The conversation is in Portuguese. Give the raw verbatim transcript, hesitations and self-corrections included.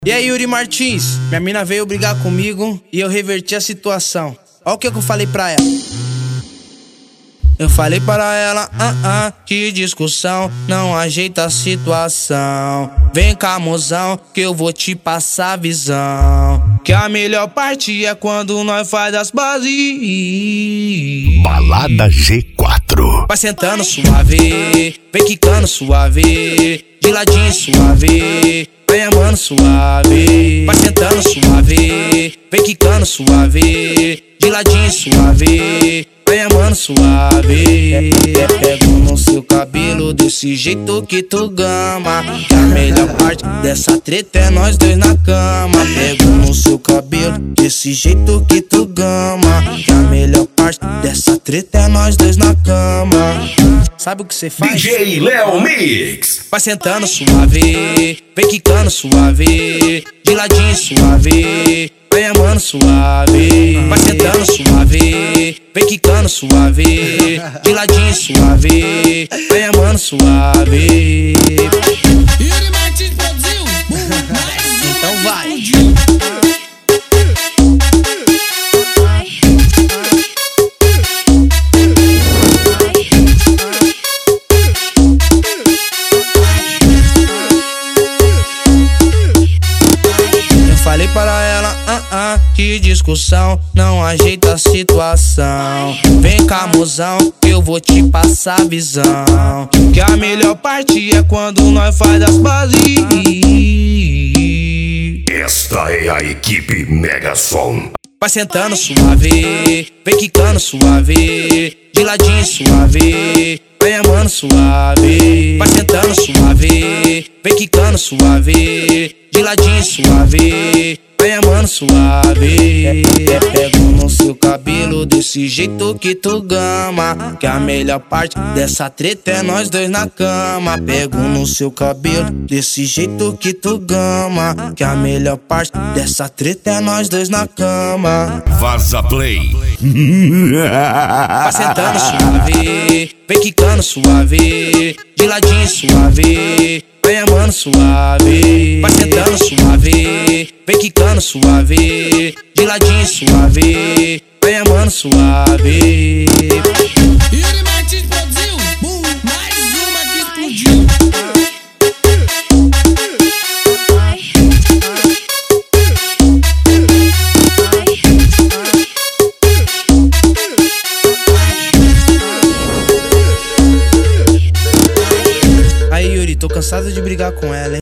E aí, Yuri Martins, minha mina veio brigar comigo e eu reverti a situação. Olha o que eu falei pra ela. Eu falei para ela, ah, ah, que discussão não ajeita a situação. Vem cá, mozão, que eu vou te passar a visão. Que a melhor parte é quando nós faz as bases. Balada G quatro. Vai sentando suave, vem quicando suave, de ladinho suave, vem amando suave. Vai sentando suave, vem quicando suave, de ladinho suave, vem amando suave. Pego no seu cabelo desse jeito que tu gama. Que a melhor parte dessa treta é nós dois na cama. Pego no seu cabelo desse jeito que tu gama. Que a melhor parte dessa treta é nós dois na cama. Sabe o que cê faz? D J Léo Mix. Vai sentando suave, vem quicando suave, de ladinho suave, vem amando suave. Vai sentando suave, vem quicando suave, de ladinho suave, vem amando suave. Yuri Martins produziu mais um. Então vai. Falei para ela, ah, ah, que discussão não ajeita a situação. Vem cá, mozão, eu vou te passar a visão. Que a melhor parte é quando nós faz as bases. Esta é a equipe Mega Som. Vai sentando suave, vem quicando suave, de ladinho suave, vem amando suave. Vai sentando suave, vem quicando suave, de ladinho suave, vem amando suave. Pego no seu cabelo desse jeito que tu gama. Que a melhor parte dessa treta é nós dois na cama. Pego no seu cabelo desse jeito que tu gama. Que a melhor parte dessa treta é nós dois na cama. Vaza Play. Vai sentando suave, vem quicando suave, de ladinho suave, vem amando suave. Vai sentando suave, vem quicando suave, de ladinho suave, vem amando suave. Yuri Martins produziu mais uma que explodiu. Aí, Yuri, tô cansado de brigar com ela, hein?